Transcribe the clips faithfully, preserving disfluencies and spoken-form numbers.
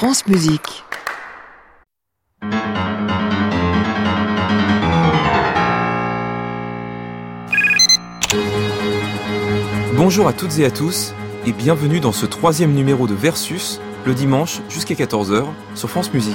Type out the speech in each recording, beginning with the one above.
France Musique. Bonjour à toutes et à tous et bienvenue dans ce troisième numéro de Versus, le dimanche jusqu'à quatorze heures sur France Musique.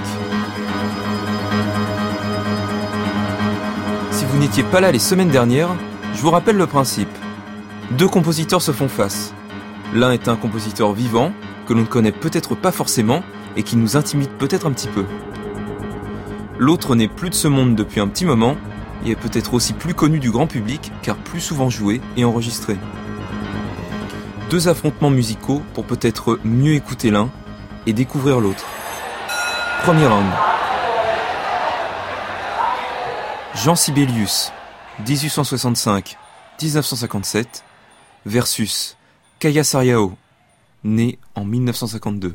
Si vous n'étiez pas là les semaines dernières, je vous rappelle le principe. Deux compositeurs se font face. L'un est un compositeur vivant, que l'on ne connaît peut-être pas forcément et qui nous intimide peut-être un petit peu. L'autre n'est plus de ce monde depuis un petit moment et est peut-être aussi plus connu du grand public car plus souvent joué et enregistré. Deux affrontements musicaux pour peut-être mieux écouter l'un et découvrir l'autre. Premier round. Jean Sibelius, dix-huit cent soixante-cinq à dix-neuf cent cinquante-sept, versus Kaya Sarrião, né en mille neuf cent cinquante-deux.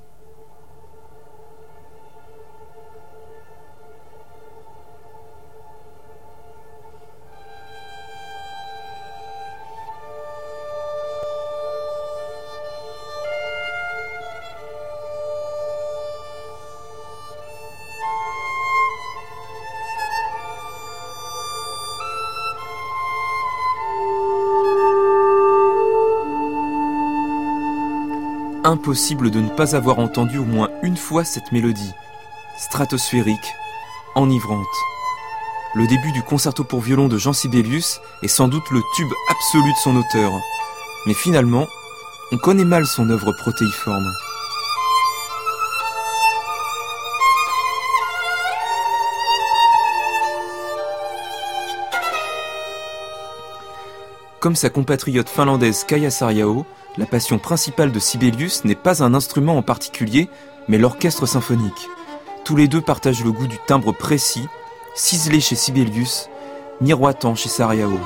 Impossible de ne pas avoir entendu au moins une fois cette mélodie, stratosphérique, enivrante. Le début du concerto pour violon de Jean Sibelius est sans doute le tube absolu de son auteur. Mais finalement, on connaît mal son œuvre protéiforme. Comme sa compatriote finlandaise Kaya Sarrião, la passion principale de Sibelius n'est pas un instrument en particulier, mais l'orchestre symphonique. Tous les deux partagent le goût du timbre précis, ciselé chez Sibelius, miroitant chez Sarrião.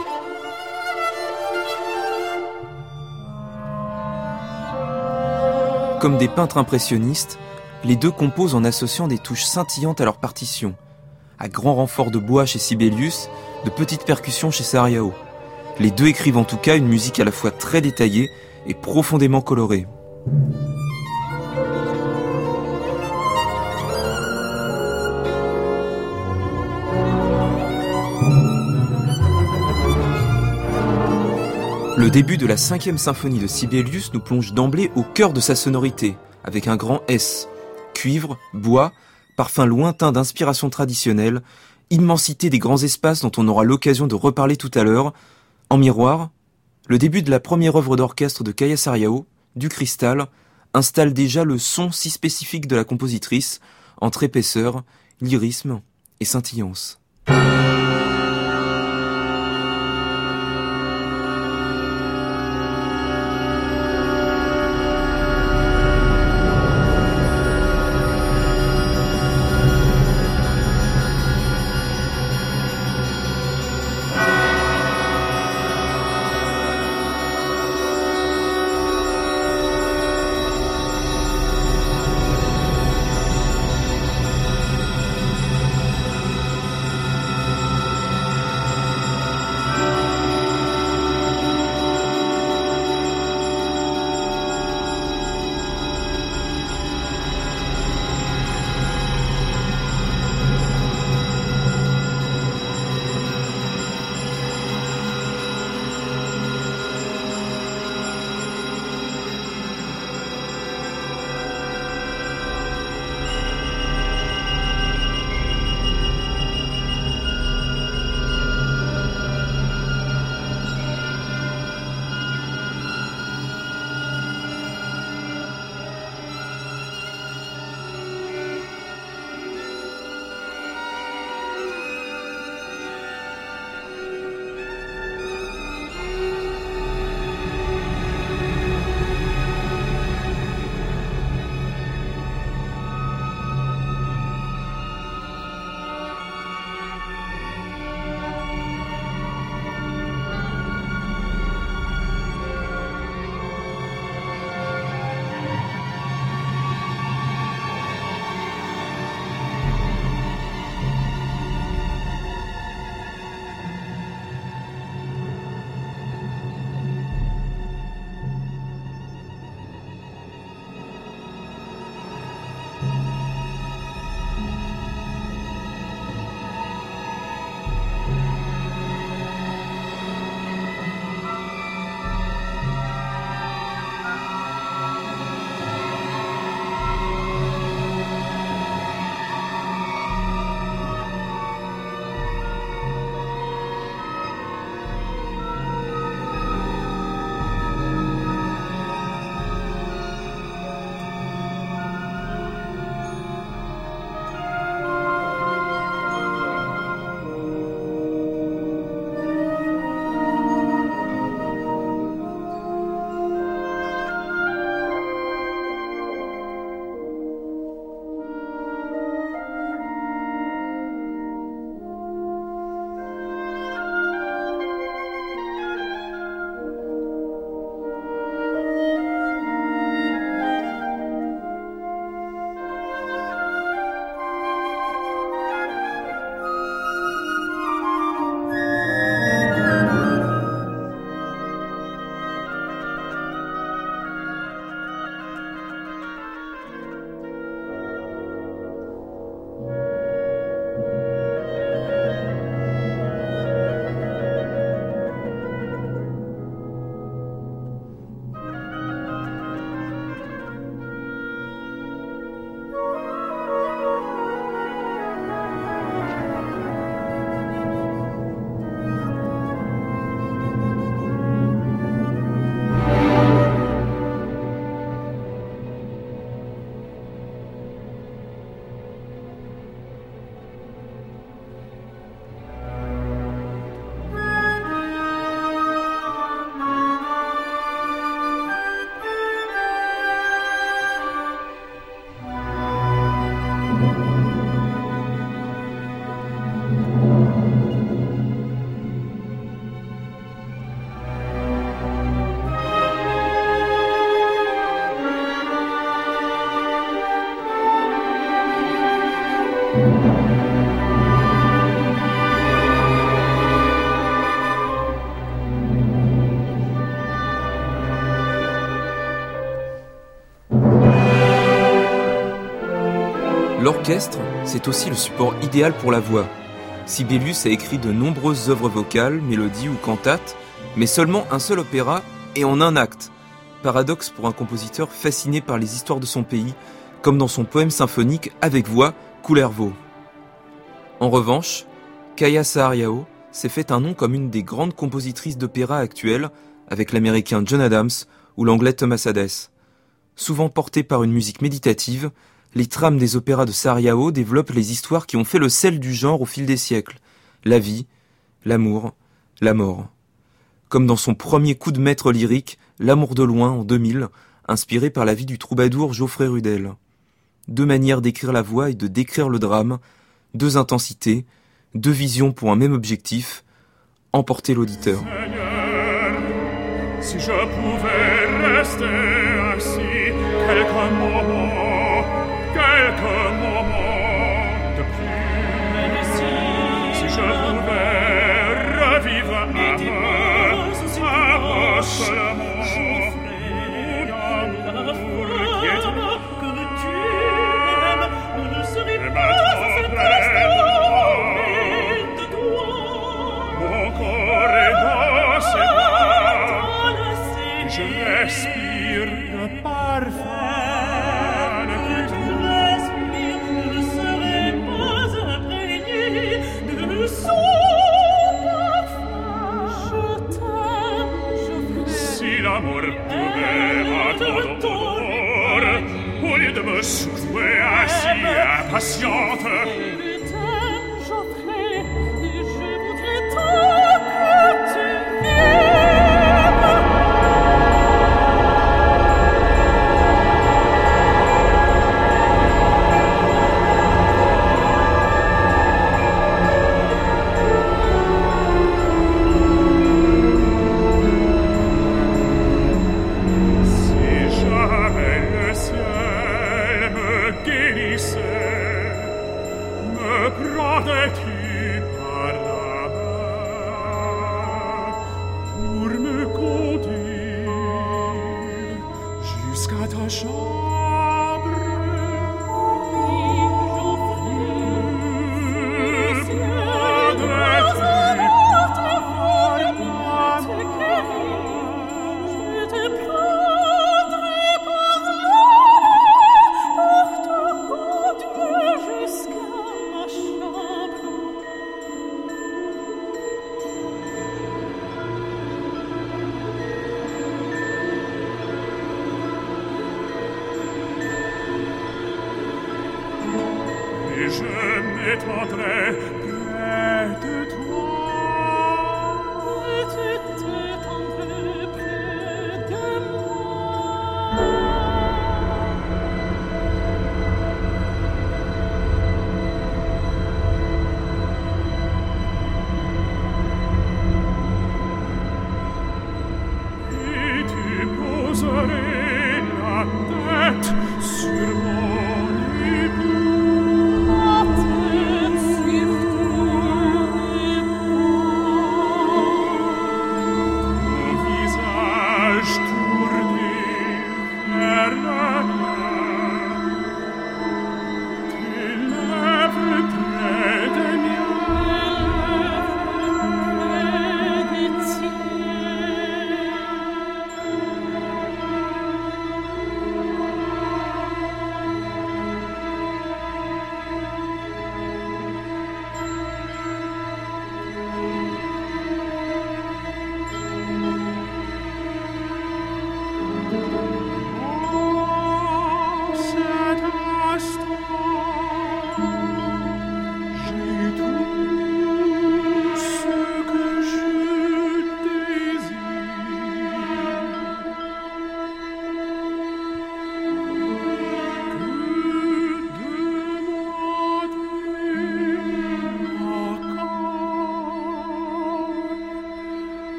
Comme des peintres impressionnistes, les deux composent en associant des touches scintillantes à leur partition. À grand renfort de bois chez Sibelius, de petites percussions chez Sarrião. Les deux écrivent en tout cas une musique à la fois très détaillée et profondément colorée. Le début de la cinquième symphonie de Sibelius nous plonge d'emblée au cœur de sa sonorité, avec un grand S, cuivre, bois, parfum lointain d'inspiration traditionnelle, immensité des grands espaces dont on aura l'occasion de reparler tout à l'heure. En miroir, le début de la première œuvre d'orchestre de Kaya Sarrião, Du Cristal, installe déjà le son si spécifique de la compositrice, entre épaisseur, lyrisme et scintillance. L'orchestre, c'est aussi le support idéal pour la voix. Sibelius a écrit de nombreuses œuvres vocales, mélodies ou cantates, mais seulement un seul opéra et en un acte. Paradoxe pour un compositeur fasciné par les histoires de son pays, comme dans son poème symphonique avec voix, Kullervo. En revanche, Kaija Saariaho s'est fait un nom comme une des grandes compositrices d'opéra actuelles, avec l'américain John Adams ou l'anglais Thomas Hadès. Souvent portées par une musique méditative, les trames des opéras de Saariaho développent les histoires qui ont fait le sel du genre au fil des siècles. La vie, l'amour, la mort. Comme dans son premier coup de maître lyrique, L'amour de loin en deux mille, inspiré par la vie du troubadour Geoffrey Rudel. Deux manières d'écrire la voix et de décrire le drame, deux intensités, deux visions pour un même objectif, emporter l'auditeur. Seigneur, si je pouvais rester assis quelques moments, quelques moments de plus, si je pouvais revivre un peu seulement respire le parfum que tu respires ne serait pas imprégné de son parfum. Je t'aime, je t'aime. Si l'amour pouvait m'attendre au lieu de me souffler ainsi impatiente. Je t'aime, j'offrais et je voudrais tant que tu viennes.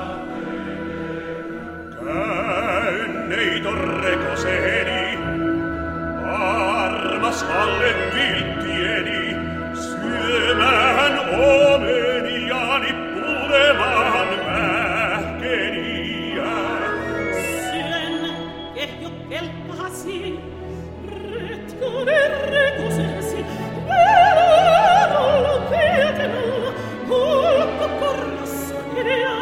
nei torre coseri alle viltieni, syömään omeniani puremaan mähkeniä. Syön kehjo kelppasi, retkonen rekosesi, elän ollut vieten alla, hulkko korjassa idea.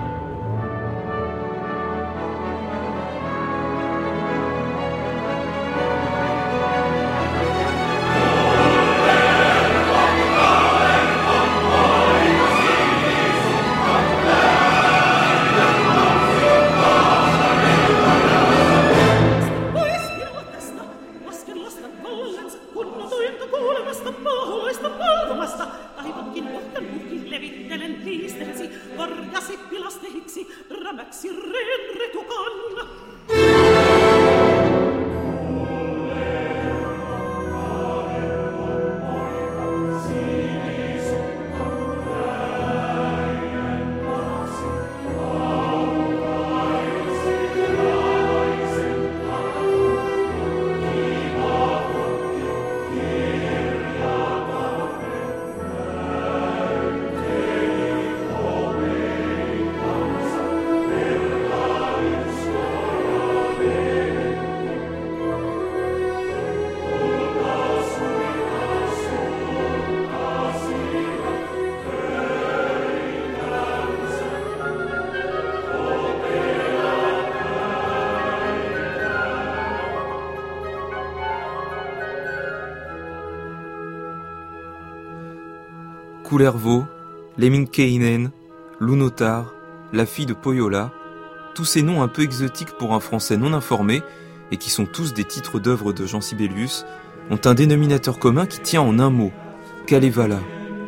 Kullervo, Lemminkäinen, Lunotar, la fille de Pohjola, tous ces noms un peu exotiques pour un français non informé, et qui sont tous des titres d'œuvres de Jean Sibelius, ont un dénominateur commun qui tient en un mot, Kalevala.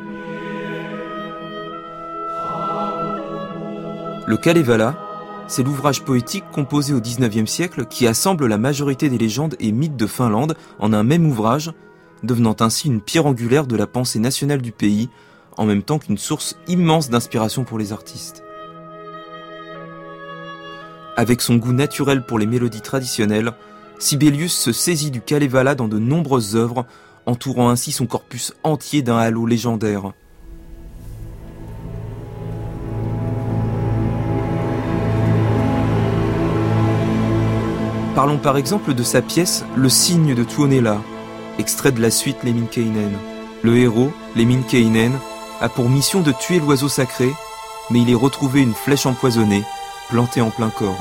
Le Kalevala, c'est l'ouvrage poétique composé au dix-neuvième siècle qui assemble la majorité des légendes et mythes de Finlande en un même ouvrage, devenant ainsi une pierre angulaire de la pensée nationale du pays, en même temps qu'une source immense d'inspiration pour les artistes. Avec son goût naturel pour les mélodies traditionnelles, Sibelius se saisit du Kalevala dans de nombreuses œuvres, entourant ainsi son corpus entier d'un halo légendaire. Parlons par exemple de sa pièce « Le cygne de Tuonela », extrait de la suite Lemminkäinen. Le héros, Lemminkäinen, a pour mission de tuer l'oiseau sacré, mais il est retrouvé une flèche empoisonnée, plantée en plein corps.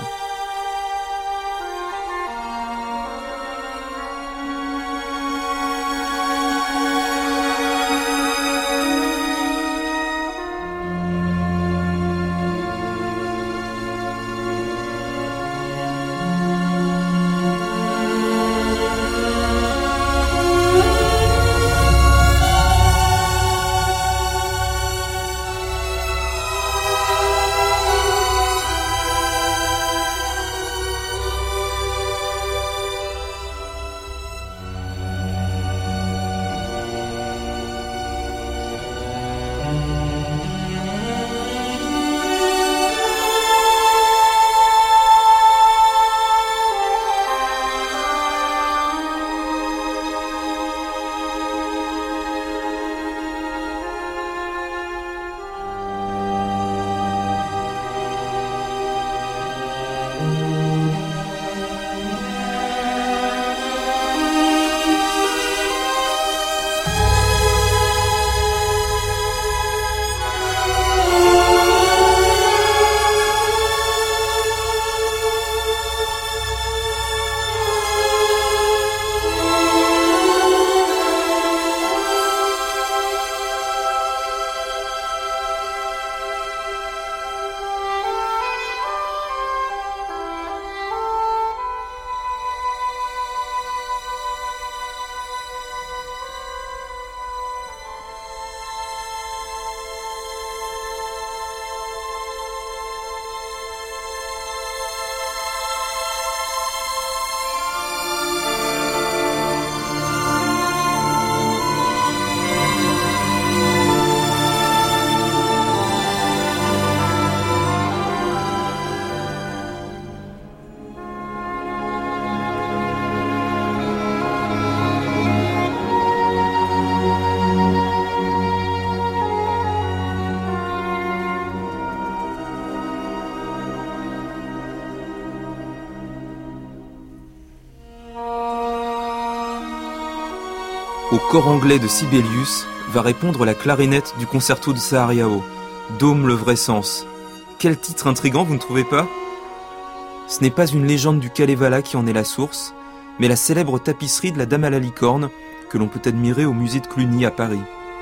Au corps anglais de Sibelius va répondre la clarinette du concerto de Saariao, Dôme le vrai sens. Quel titre intrigant, vous ne trouvez pas ? Ce n'est pas une légende du Kalevala qui en est la source, mais la célèbre tapisserie de la Dame à la licorne que l'on peut admirer au musée de Cluny à Paris.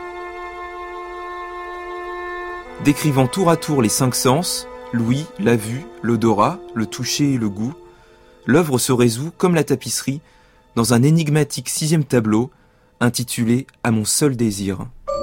Décrivant tour à tour les cinq sens, l'ouïe, la vue, l'odorat, le toucher et le goût, l'œuvre se résout, comme la tapisserie, dans un énigmatique sixième tableau intitulé « À mon seul désir ».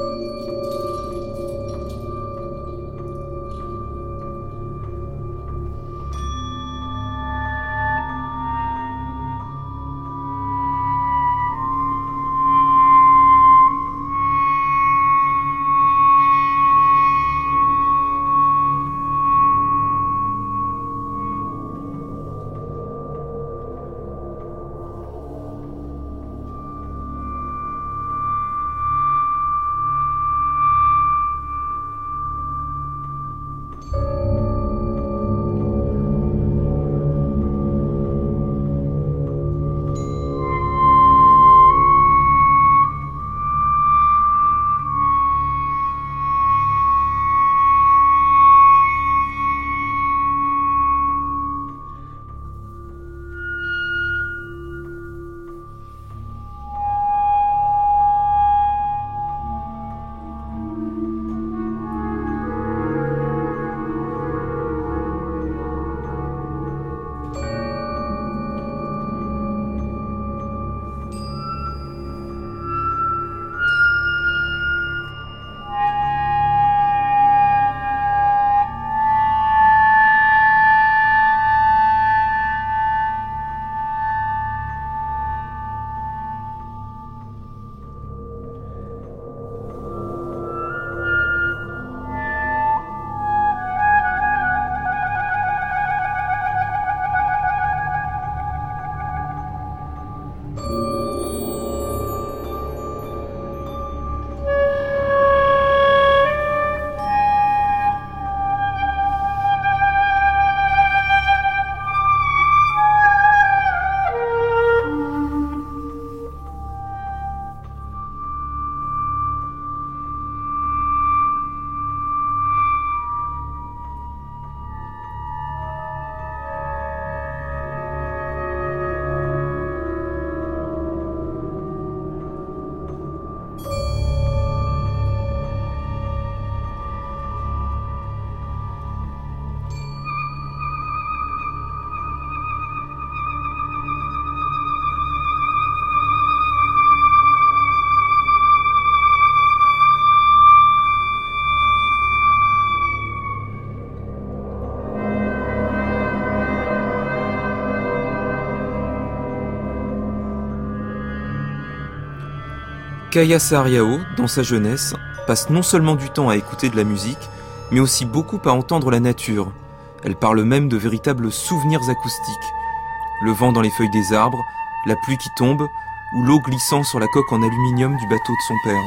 Kaya Saariao, dans sa jeunesse, passe non seulement du temps à écouter de la musique, mais aussi beaucoup à entendre la nature. Elle parle même de véritables souvenirs acoustiques. Le vent dans les feuilles des arbres, la pluie qui tombe, ou l'eau glissant sur la coque en aluminium du bateau de son père.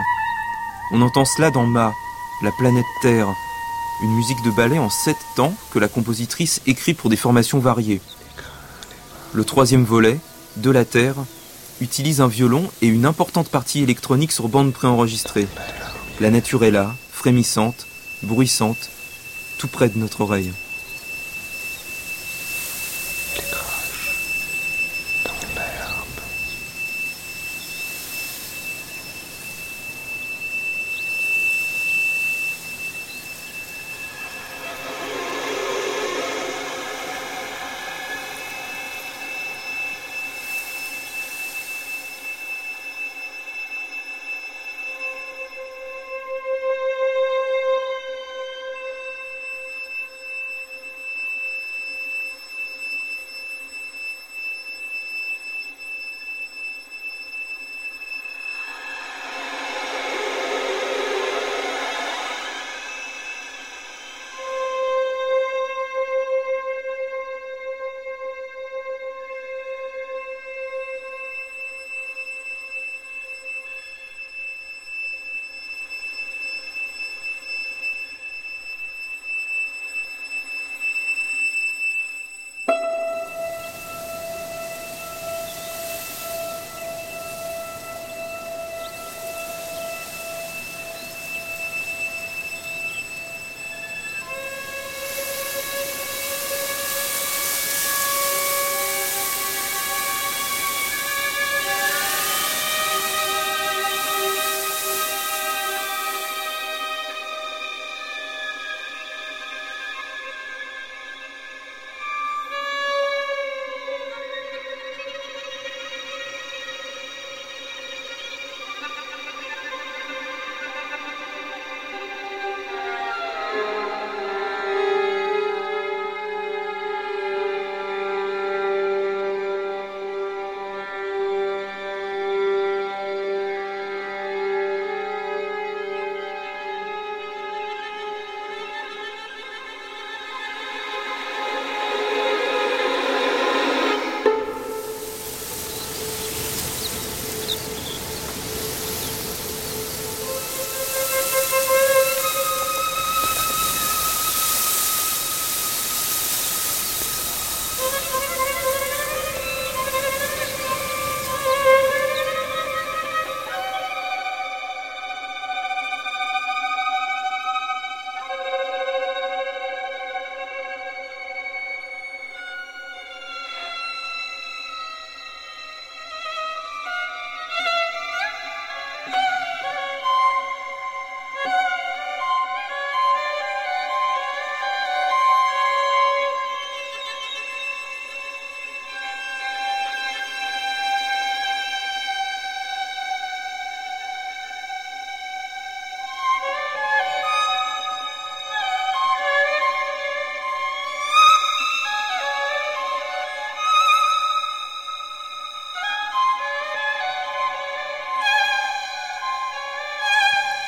On entend cela dans Ma, la planète Terre, une musique de ballet en sept temps que la compositrice écrit pour des formations variées. Le troisième volet, De la Terre, utilise un violon et une importante partie électronique sur bande préenregistrée. La nature est là, frémissante, bruissante, tout près de notre oreille.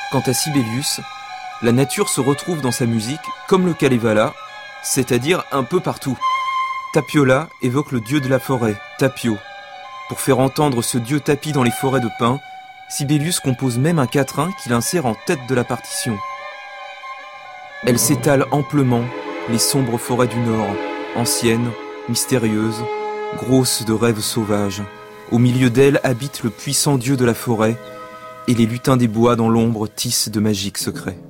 Quant à Sibelius, la nature se retrouve dans sa musique comme le Kalevala, c'est-à-dire un peu partout. Tapiola évoque le dieu de la forêt, Tapio. Pour faire entendre ce dieu tapi dans les forêts de pins, Sibelius compose même un quatrain qu'il insère en tête de la partition. Elle s'étale amplement, les sombres forêts du Nord, anciennes, mystérieuses, grosses de rêves sauvages. Au milieu d'elles habite le puissant dieu de la forêt, et les lutins des bois dans l'ombre tissent de magiques secrets.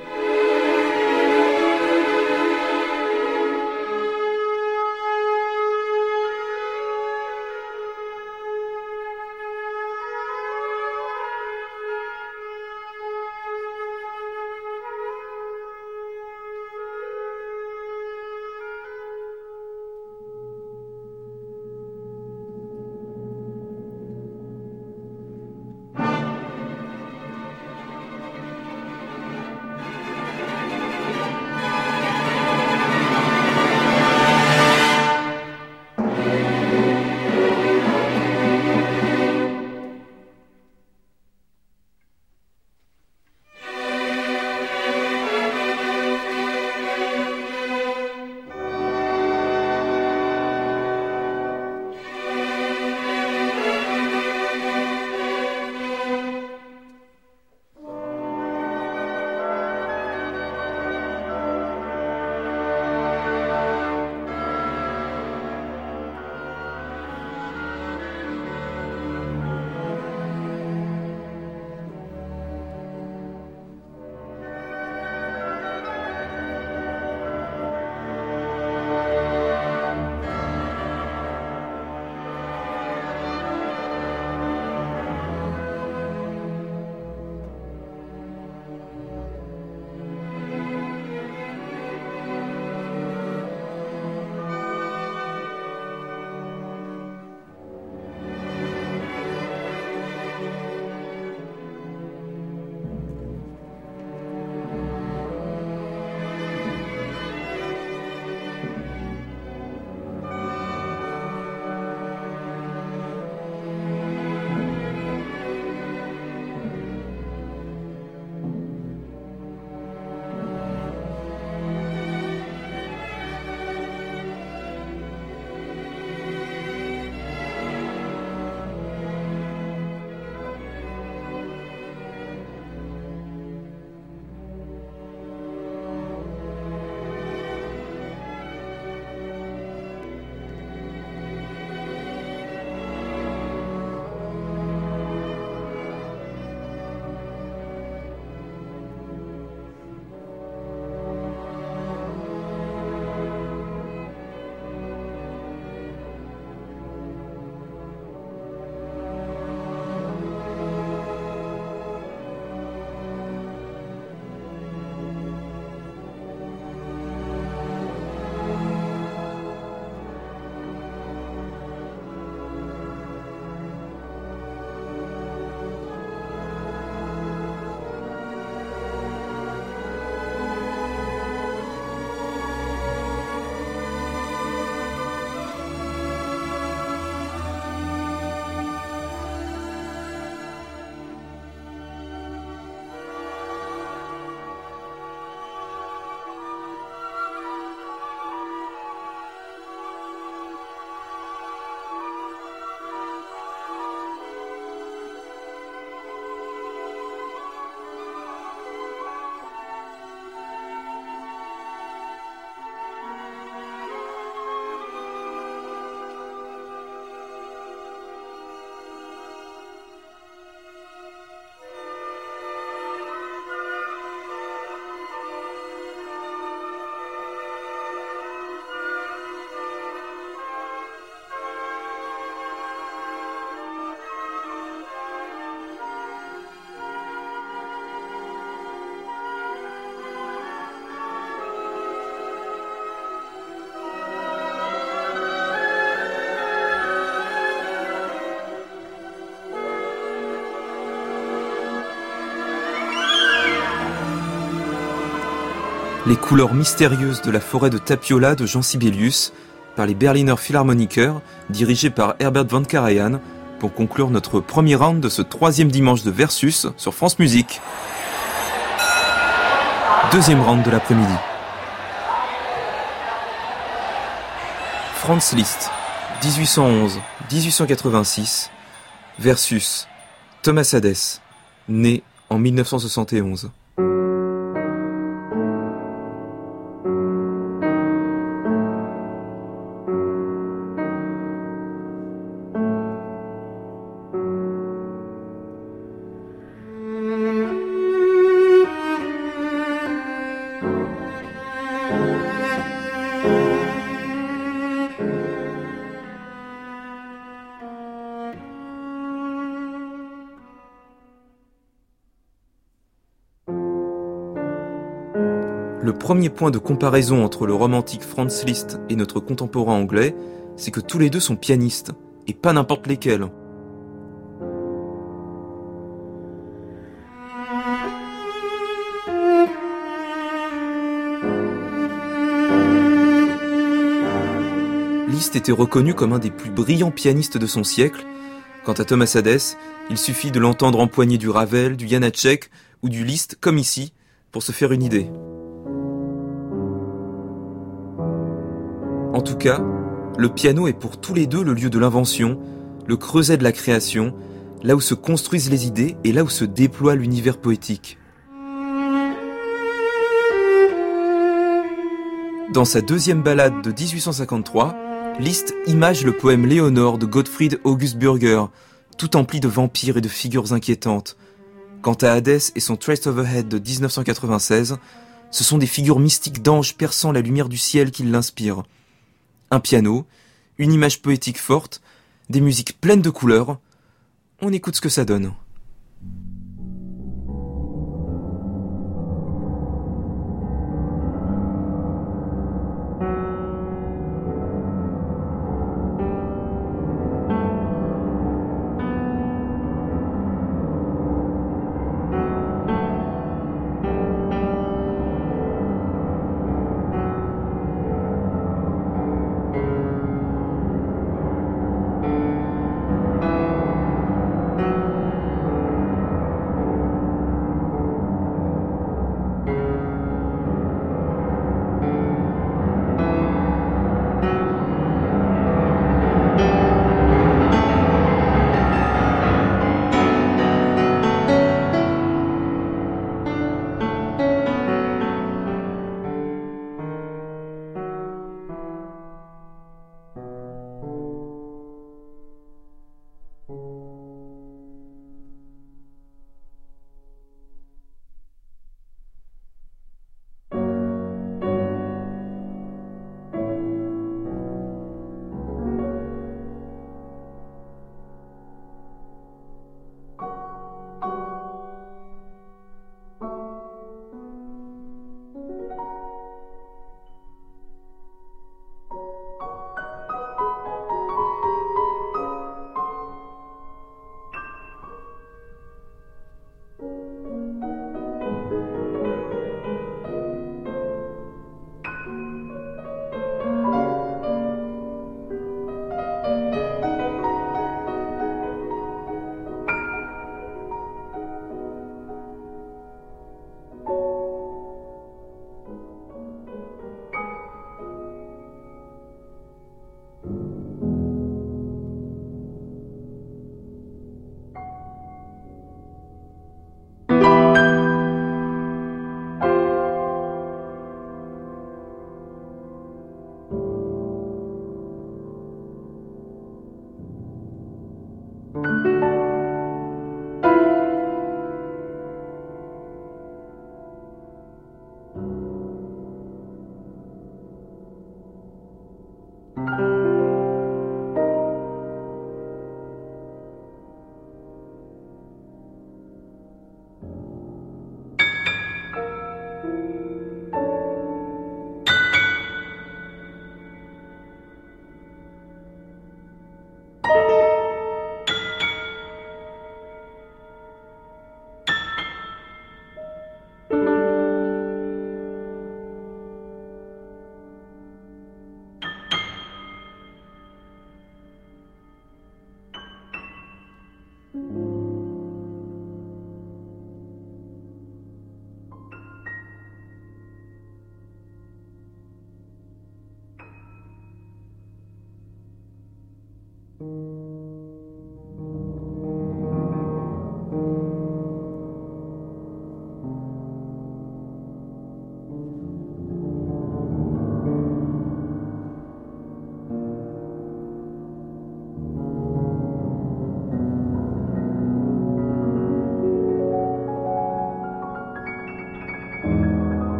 Les couleurs mystérieuses de la forêt de Tapiola de Jean Sibelius, par les Berliner Philharmoniker, dirigés par Herbert von Karajan, pour conclure notre premier round de ce troisième dimanche de Versus sur France Musique. Deuxième round de l'après-midi. Franz Liszt, dix-huit cent onze à dix-huit cent quatre-vingt-six, versus Thomas Hadès, né en mille neuf cent soixante et onze. Le premier point de comparaison entre le romantique Franz Liszt et notre contemporain anglais, c'est que tous les deux sont pianistes, et pas n'importe lesquels. Liszt était reconnu comme un des plus brillants pianistes de son siècle. Quant à Thomas Hadès, il suffit de l'entendre empoigner du Ravel, du Janáček ou du Liszt, comme ici, pour se faire une idée. En tout cas, le piano est pour tous les deux le lieu de l'invention, le creuset de la création, là où se construisent les idées et là où se déploie l'univers poétique. Dans sa deuxième ballade de dix-huit cent cinquante-trois, Liszt image le poème Léonore de Gottfried August Bürger, tout empli de vampires et de figures inquiétantes. Quant à Hadès et son Trace of a Head de dix-neuf cent quatre-vingt-seize, ce sont des figures mystiques d'anges perçant la lumière du ciel qui l'inspirent. Un piano, une image poétique forte, des musiques pleines de couleurs. On écoute ce que ça donne.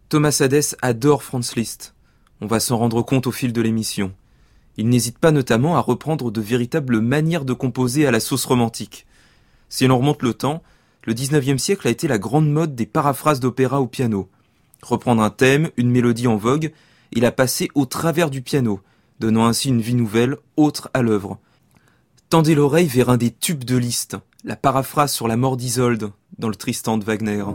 Thomas Hadès adore Franz Liszt. On va s'en rendre compte au fil de l'émission. Il n'hésite pas notamment à reprendre de véritables manières de composer à la sauce romantique. Si l'on remonte le temps, le dix-neuvième siècle a été la grande mode des paraphrases d'opéra au piano. Reprendre un thème, une mélodie en vogue, et la passer au travers du piano, donnant ainsi une vie nouvelle, autre à l'œuvre. Tendez l'oreille vers un des tubes de Liszt, la paraphrase sur la mort d'Isolde, dans le Tristan de Wagner.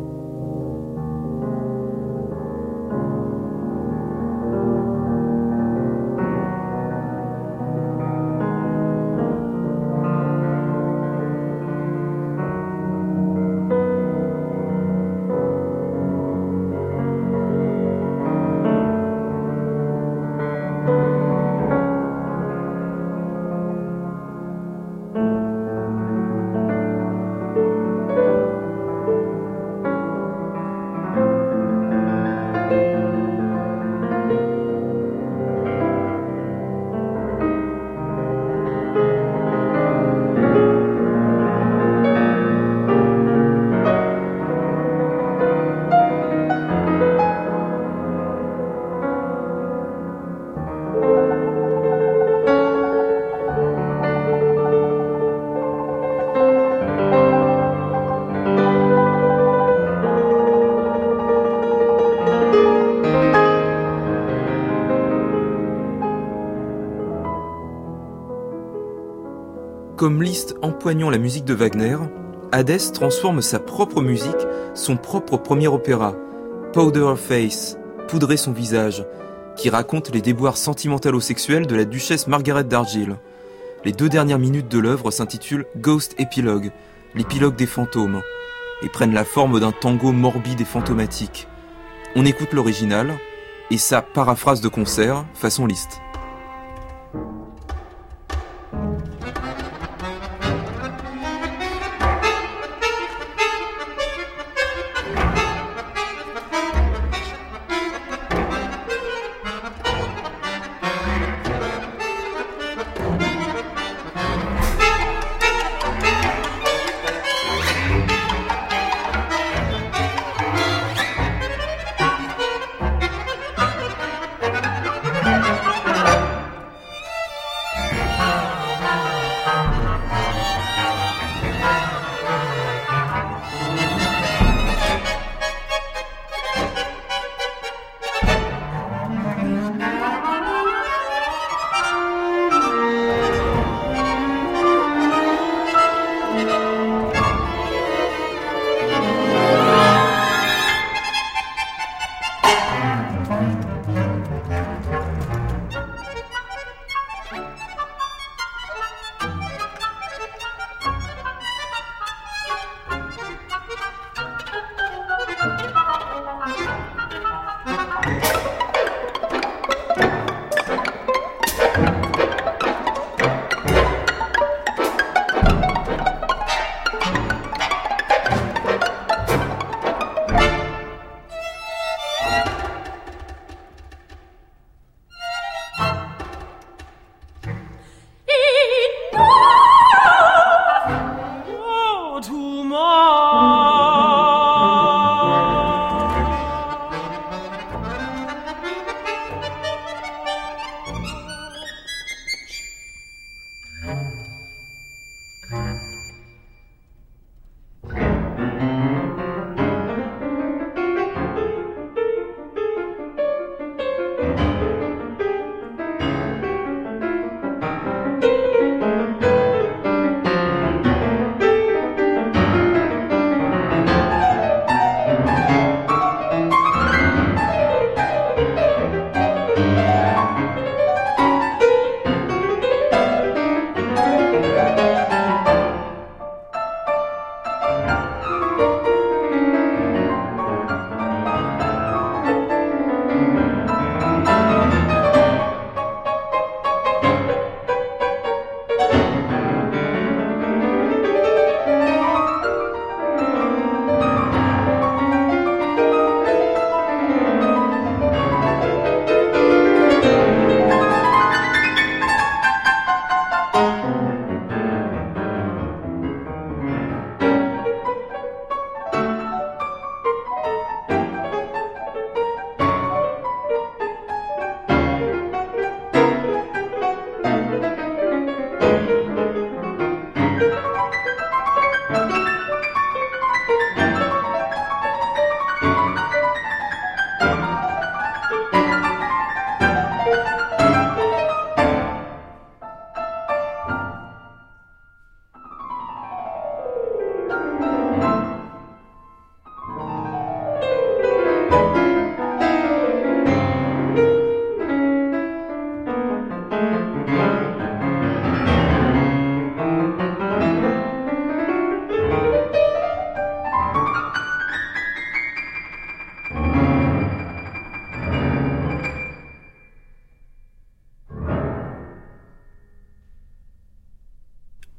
Comme Liszt empoignant la musique de Wagner, Hadès transforme sa propre musique, son propre premier opéra, Powder Her Face, Poudrer son visage, qui raconte les déboires sentimentalo-sexuels de la duchesse Margaret d'Argyll. Les deux dernières minutes de l'œuvre s'intitulent Ghost Epilogue, l'épilogue des fantômes, et prennent la forme d'un tango morbide et fantomatique. On écoute l'original, et sa paraphrase de concert, façon Liszt. Thank you.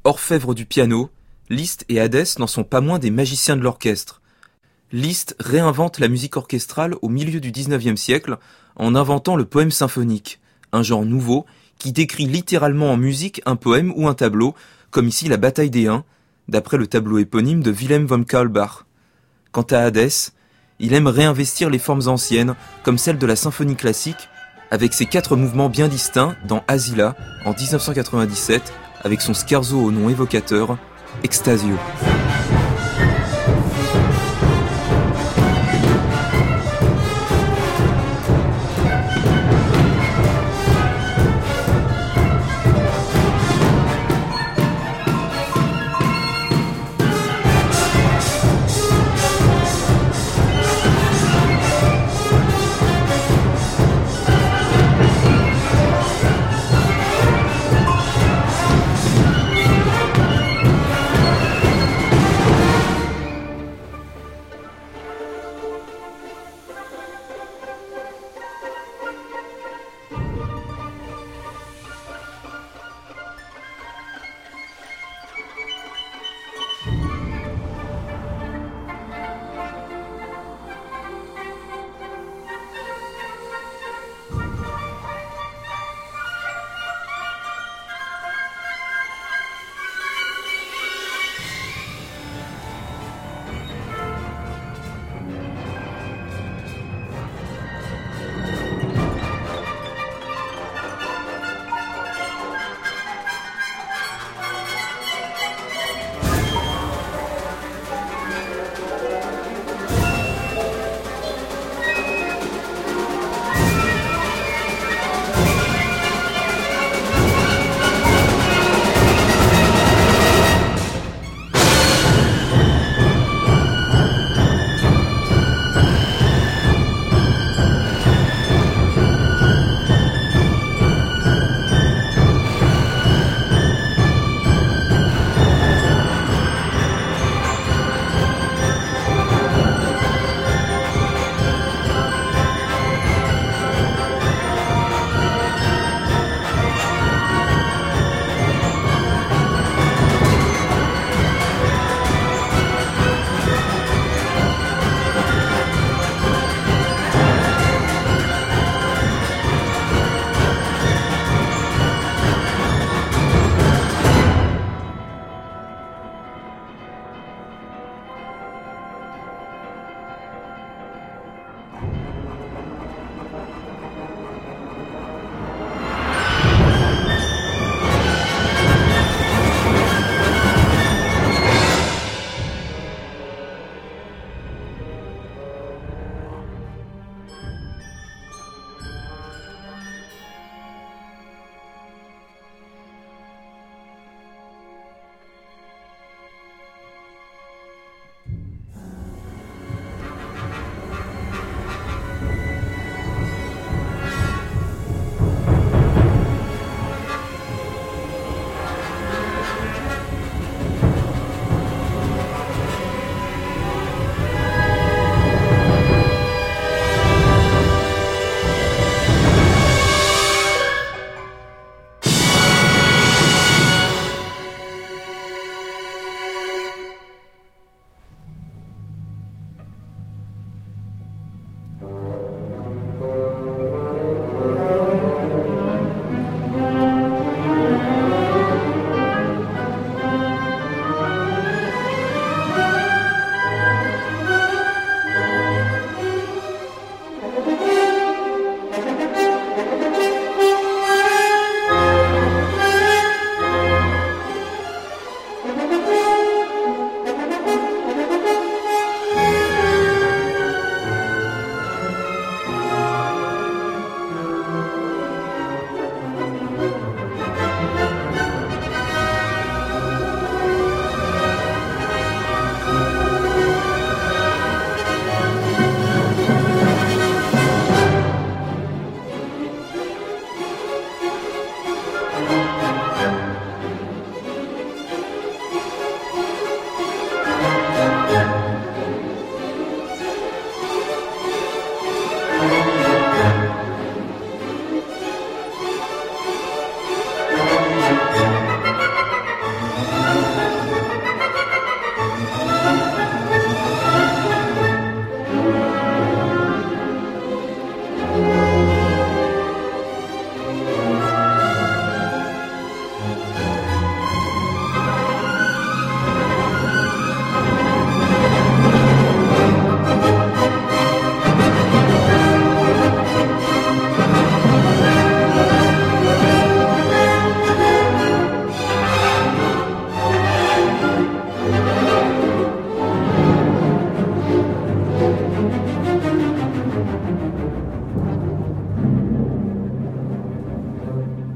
orfèvres du piano, Liszt et Hadès n'en sont pas moins des magiciens de l'orchestre. Liszt réinvente la musique orchestrale au milieu du dix-neuvième siècle en inventant le poème symphonique, un genre nouveau qui décrit littéralement en musique un poème ou un tableau, comme ici la Bataille des Huns, d'après le tableau éponyme de Wilhelm von Kaulbach. Quant à Hadès, il aime réinvestir les formes anciennes, comme celle de la symphonie classique, avec ses quatre mouvements bien distincts dans Asila, en dix-neuf cent quatre-vingt-dix-sept, avec son scherzo au nom évocateur, Extasio.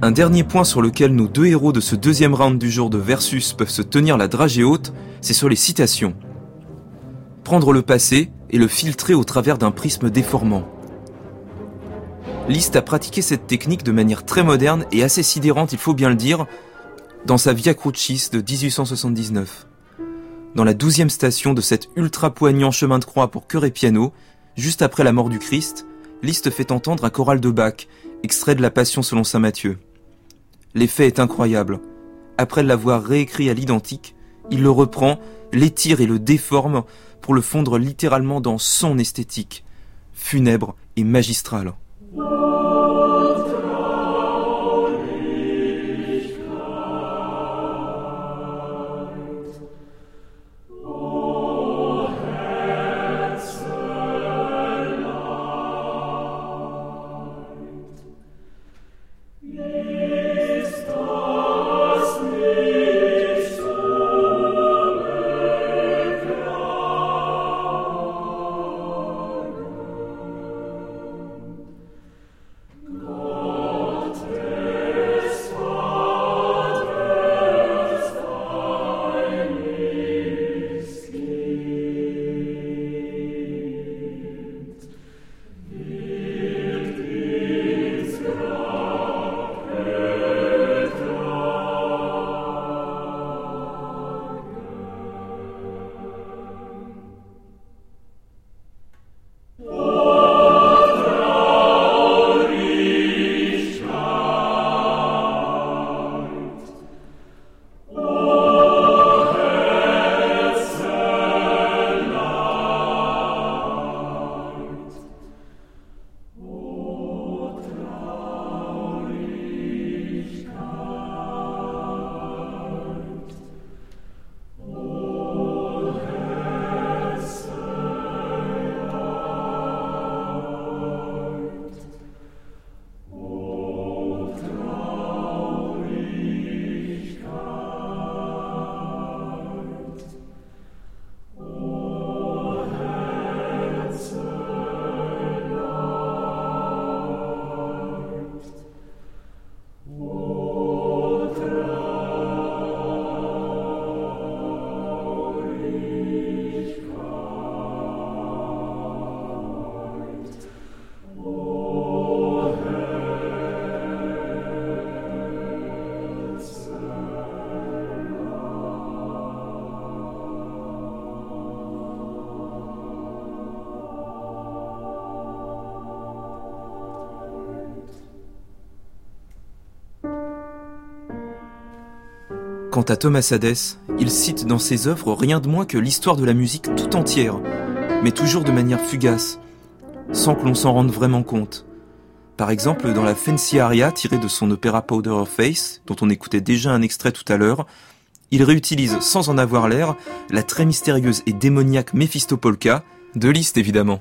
Un dernier point sur lequel nos deux héros de ce deuxième round du jour de Versus peuvent se tenir la dragée haute, c'est sur les citations. Prendre le passé et le filtrer au travers d'un prisme déformant. Liszt a pratiqué cette technique de manière très moderne et assez sidérante, il faut bien le dire, dans sa Via Crucis de dix-huit cent soixante-dix-neuf. Dans la douzième station de cet ultra-poignant chemin de croix pour chœur et piano, juste après la mort du Christ, Liszt fait entendre un choral de Bach, extrait de la Passion selon saint Matthieu. L'effet est incroyable. Après l'avoir réécrit à l'identique, il le reprend, l'étire et le déforme pour le fondre littéralement dans son esthétique, funèbre et magistrale. Quant à Thomas Hadès, il cite dans ses œuvres rien de moins que l'histoire de la musique tout entière, mais toujours de manière fugace, sans que l'on s'en rende vraiment compte. Par exemple, dans la Fancy Aria tirée de son opéra Powder Face, dont on écoutait déjà un extrait tout à l'heure, il réutilise, sans en avoir l'air, la très mystérieuse et démoniaque Méphisto-Polka, de Liszt évidemment.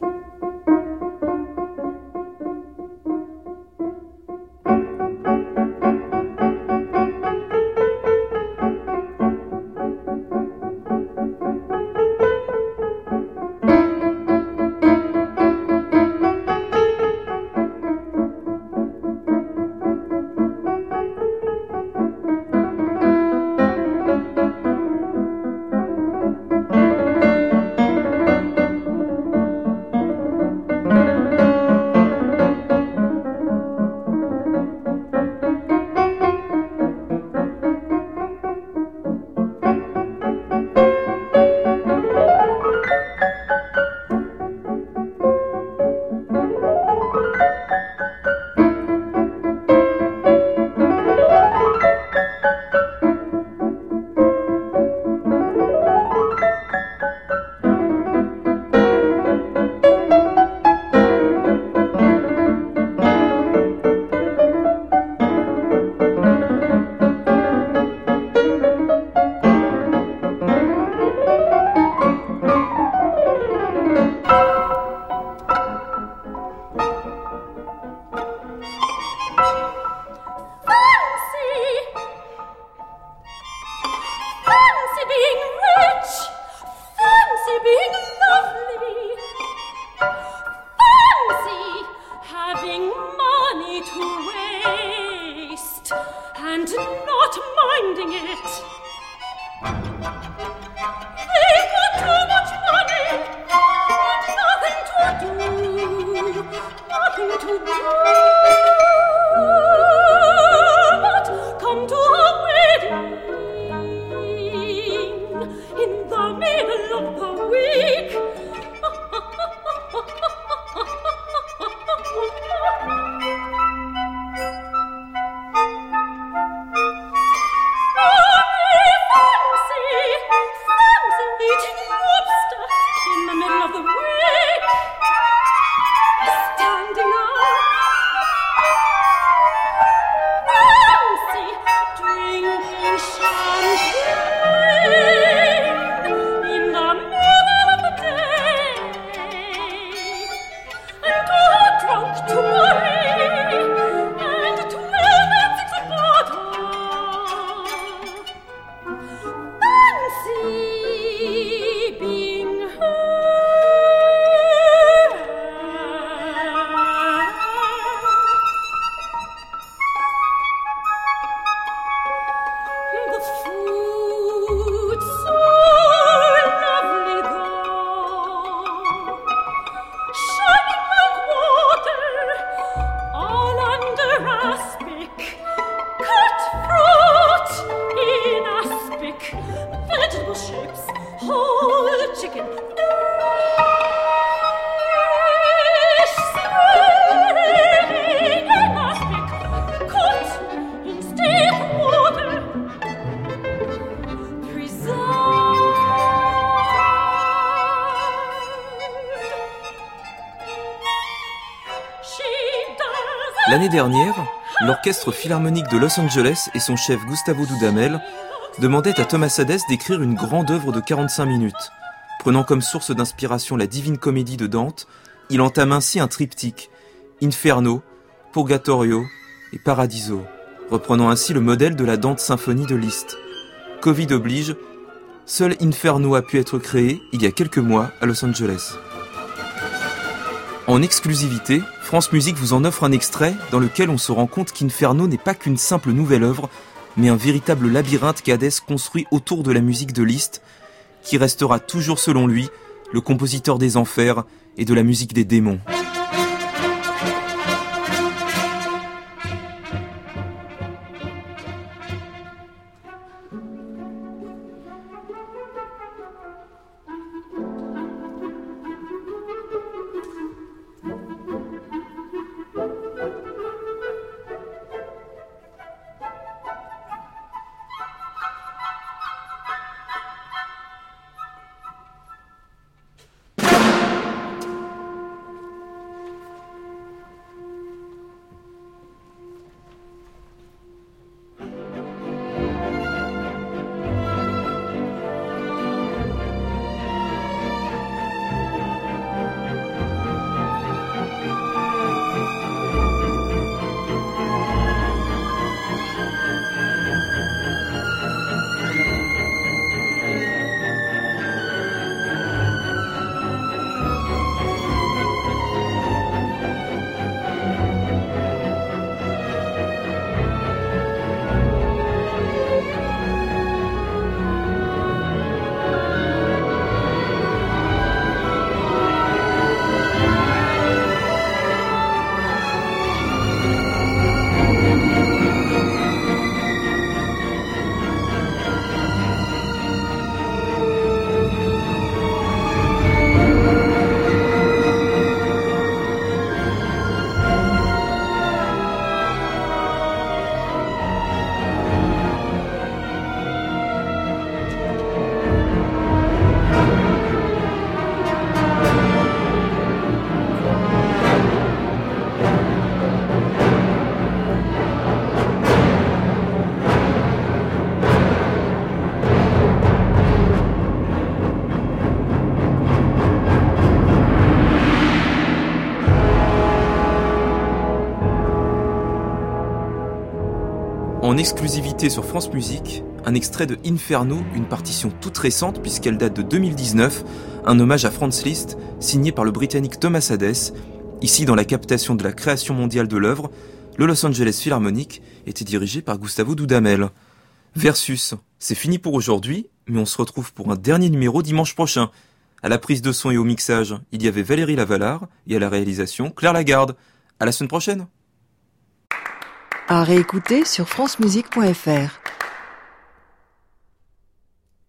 and not minding it. They've got too much money and nothing to do, nothing to do but come to a wedding in the middle of the week. L'année dernière, l'Orchestre Philharmonique de Los Angeles et son chef Gustavo Dudamel demandaient à Thomas Hadès d'écrire une grande œuvre de quarante-cinq minutes. Prenant comme source d'inspiration la Divine Comédie de Dante, il entame ainsi un triptyque, Inferno, Purgatorio et Paradiso, reprenant ainsi le modèle de la Dante Symphonie de Liszt. Covid oblige, seul Inferno a pu être créé il y a quelques mois à Los Angeles. En exclusivité, France Musique vous en offre un extrait dans lequel on se rend compte qu'Inferno n'est pas qu'une simple nouvelle œuvre, mais un véritable labyrinthe qu'Hadès construit autour de la musique de Liszt, qui restera toujours selon lui le compositeur des enfers et de la musique des démons. En exclusivité sur France Musique, un extrait de Inferno, une partition toute récente puisqu'elle date de deux mille dix-neuf, un hommage à Franz Liszt, signé par le Britannique Thomas Hadès, ici dans la captation de la création mondiale de l'œuvre, le Los Angeles Philharmonic était dirigé par Gustavo Dudamel. Versus, c'est fini pour aujourd'hui, mais on se retrouve pour un dernier numéro dimanche prochain. À la prise de son et au mixage, il y avait Valérie Lavalard et à la réalisation, Claire Lagarde. À la semaine prochaine. À réécouter sur francemusique point f r.